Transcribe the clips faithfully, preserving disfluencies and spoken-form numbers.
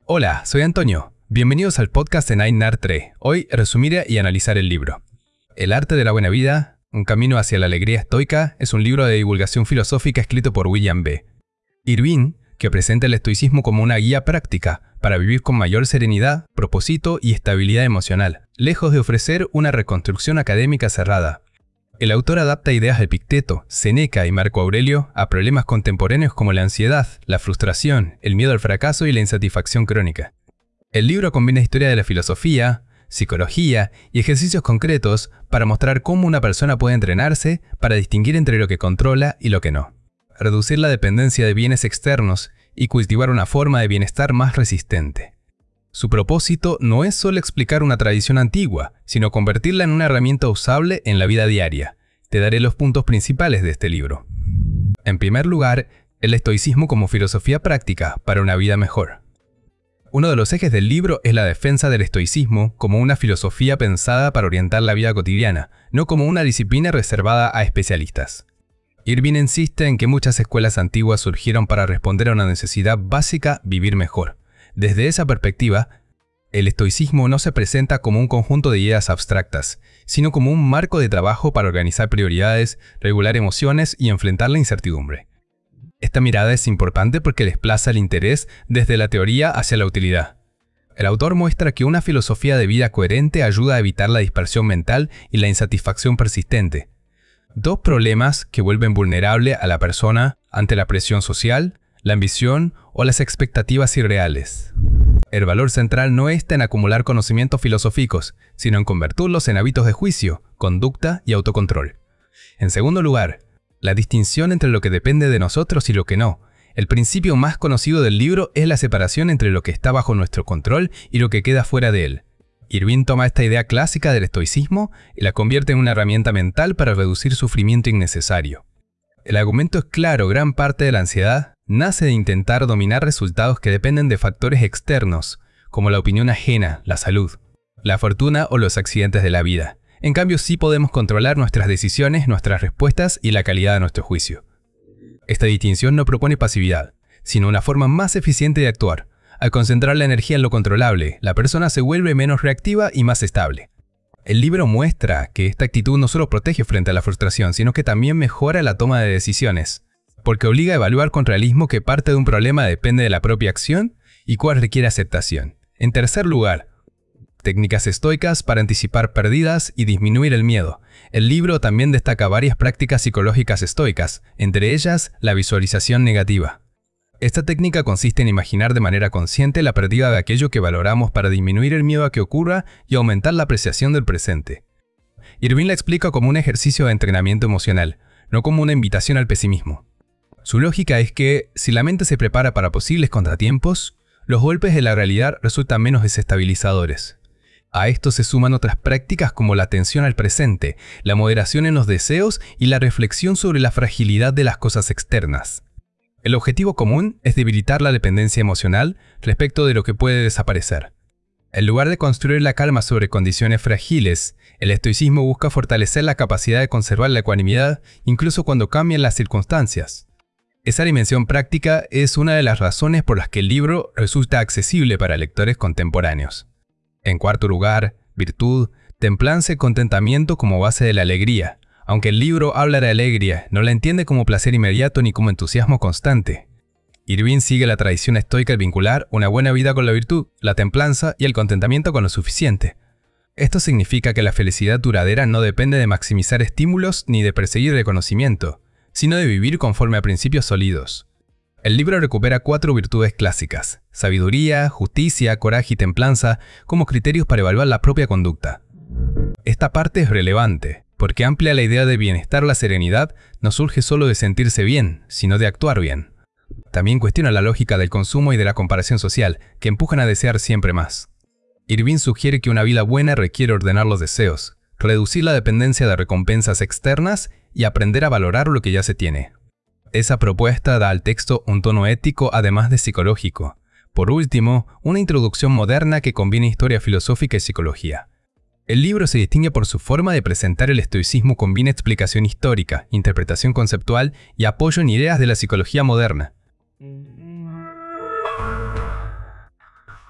Hola, soy Antonio. Bienvenidos al podcast de Nine Nerd tres. Hoy resumiré y analizar el libro. El arte de la buena vida, un camino hacia la alegría estoica, es un libro de divulgación filosófica escrito por William B. Irvine, que presenta el estoicismo como una guía práctica para vivir con mayor serenidad, propósito y estabilidad emocional, lejos de ofrecer una reconstrucción académica cerrada. El autor adapta ideas de Epicteto, Séneca y Marco Aurelio a problemas contemporáneos como la ansiedad, la frustración, el miedo al fracaso y la insatisfacción crónica. El libro combina historia de la filosofía, psicología y ejercicios concretos para mostrar cómo una persona puede entrenarse para distinguir entre lo que controla y lo que no, reducir la dependencia de bienes externos y cultivar una forma de bienestar más resistente. Su propósito no es solo explicar una tradición antigua, sino convertirla en una herramienta usable en la vida diaria. Te daré los puntos principales de este libro. En primer lugar, el estoicismo como filosofía práctica para una vida mejor. Uno de los ejes del libro es la defensa del estoicismo como una filosofía pensada para orientar la vida cotidiana, no como una disciplina reservada a especialistas. Irvine insiste en que muchas escuelas antiguas surgieron para responder a una necesidad básica: vivir mejor. Desde esa perspectiva, el estoicismo no se presenta como un conjunto de ideas abstractas, sino como un marco de trabajo para organizar prioridades, regular emociones y enfrentar la incertidumbre. Esta mirada es importante porque desplaza el interés desde la teoría hacia la utilidad. El autor muestra que una filosofía de vida coherente ayuda a evitar la dispersión mental y la insatisfacción persistente, dos problemas que vuelven vulnerable a la persona ante la presión social, la ambición o las expectativas irreales. El valor central no está en acumular conocimientos filosóficos, sino en convertirlos en hábitos de juicio, conducta y autocontrol. En segundo lugar, la distinción entre lo que depende de nosotros y lo que no. El principio más conocido del libro es la separación entre lo que está bajo nuestro control y lo que queda fuera de él. Irvine toma esta idea clásica del estoicismo y la convierte en una herramienta mental para reducir sufrimiento innecesario. El argumento es claro: gran parte de la ansiedad nace de intentar dominar resultados que dependen de factores externos, como la opinión ajena, la salud, la fortuna o los accidentes de la vida. En cambio, sí podemos controlar nuestras decisiones, nuestras respuestas y la calidad de nuestro juicio. Esta distinción no propone pasividad, sino una forma más eficiente de actuar. Al concentrar la energía en lo controlable, la persona se vuelve menos reactiva y más estable. El libro muestra que esta actitud no solo protege frente a la frustración, sino que también mejora la toma de decisiones, porque obliga a evaluar con realismo qué parte de un problema depende de la propia acción y cuál requiere aceptación. En tercer lugar, técnicas estoicas para anticipar pérdidas y disminuir el miedo. El libro también destaca varias prácticas psicológicas estoicas, entre ellas la visualización negativa. Esta técnica consiste en imaginar de manera consciente la pérdida de aquello que valoramos para disminuir el miedo a que ocurra y aumentar la apreciación del presente. Irvine la explica como un ejercicio de entrenamiento emocional, no como una invitación al pesimismo. Su lógica es que, si la mente se prepara para posibles contratiempos, los golpes de la realidad resultan menos desestabilizadores. A esto se suman otras prácticas como la atención al presente, la moderación en los deseos y la reflexión sobre la fragilidad de las cosas externas. El objetivo común es debilitar la dependencia emocional respecto de lo que puede desaparecer. En lugar de construir la calma sobre condiciones frágiles, el estoicismo busca fortalecer la capacidad de conservar la ecuanimidad incluso cuando cambian las circunstancias. Esa dimensión práctica es una de las razones por las que el libro resulta accesible para lectores contemporáneos. En cuarto lugar, virtud, templanza y contentamiento como base de la alegría. Aunque el libro habla de alegría, no la entiende como placer inmediato ni como entusiasmo constante. Irvine sigue la tradición estoica al vincular una buena vida con la virtud, la templanza y el contentamiento con lo suficiente. Esto significa que la felicidad duradera no depende de maximizar estímulos ni de perseguir reconocimiento, sino de vivir conforme a principios sólidos. El libro recupera cuatro virtudes clásicas: sabiduría, justicia, coraje y templanza como criterios para evaluar la propia conducta. Esta parte es relevante, porque amplia la idea de bienestar. La serenidad no surge solo de sentirse bien, sino de actuar bien. También cuestiona la lógica del consumo y de la comparación social, que empujan a desear siempre más. Irvine sugiere que una vida buena requiere ordenar los deseos, reducir la dependencia de recompensas externas y aprender a valorar lo que ya se tiene. Esa propuesta da al texto un tono ético además de psicológico. Por último, una introducción moderna que combina historia filosófica y psicología. El libro se distingue por su forma de presentar el estoicismo, combina explicación histórica, interpretación conceptual y apoyo en ideas de la psicología moderna.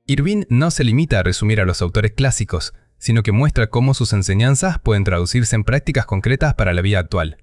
Irving no se limita a resumir a los autores clásicos, sino que muestra cómo sus enseñanzas pueden traducirse en prácticas concretas para la vida actual.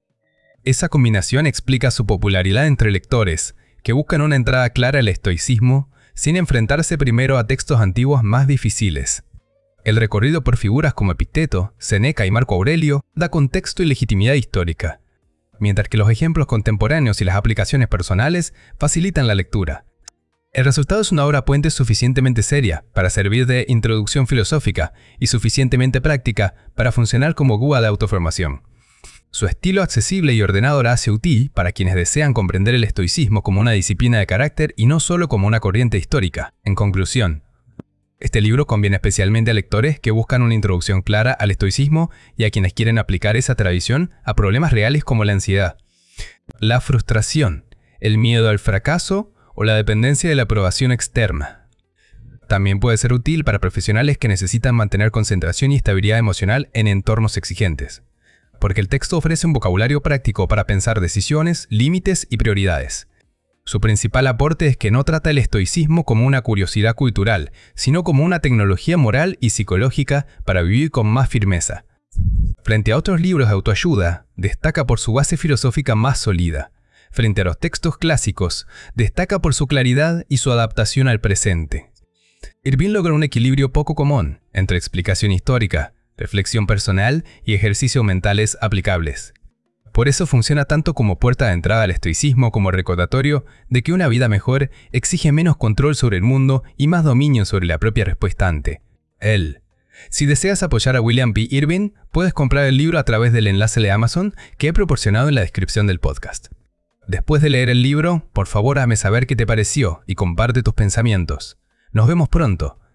Esa combinación explica su popularidad entre lectores, que buscan una entrada clara al estoicismo, sin enfrentarse primero a textos antiguos más difíciles. El recorrido por figuras como Epicteto, Séneca y Marco Aurelio da contexto y legitimidad histórica, mientras que los ejemplos contemporáneos y las aplicaciones personales facilitan la lectura. El resultado es una obra puente suficientemente seria para servir de introducción filosófica y suficientemente práctica para funcionar como guía de autoformación. Su estilo accesible y ordenado la hace útil para quienes desean comprender el estoicismo como una disciplina de carácter y no solo como una corriente histórica. En conclusión, este libro conviene especialmente a lectores que buscan una introducción clara al estoicismo y a quienes quieren aplicar esa tradición a problemas reales como la ansiedad, la frustración, el miedo al fracaso o la dependencia de la aprobación externa. También puede ser útil para profesionales que necesitan mantener concentración y estabilidad emocional en entornos exigentes, porque el texto ofrece un vocabulario práctico para pensar decisiones, límites y prioridades. Su principal aporte es que no trata el estoicismo como una curiosidad cultural, sino como una tecnología moral y psicológica para vivir con más firmeza. Frente a otros libros de autoayuda, destaca por su base filosófica más sólida. Frente a los textos clásicos, destaca por su claridad y su adaptación al presente. Irving logra un equilibrio poco común entre explicación histórica, reflexión personal y ejercicios mentales aplicables. Por eso funciona tanto como puerta de entrada al estoicismo como recordatorio de que una vida mejor exige menos control sobre el mundo y más dominio sobre la propia respuesta ante él. Si deseas apoyar a William P. Irving, puedes comprar el libro a través del enlace de Amazon que he proporcionado en la descripción del podcast. Después de leer el libro, por favor hazme saber qué te pareció y comparte tus pensamientos. Nos vemos pronto.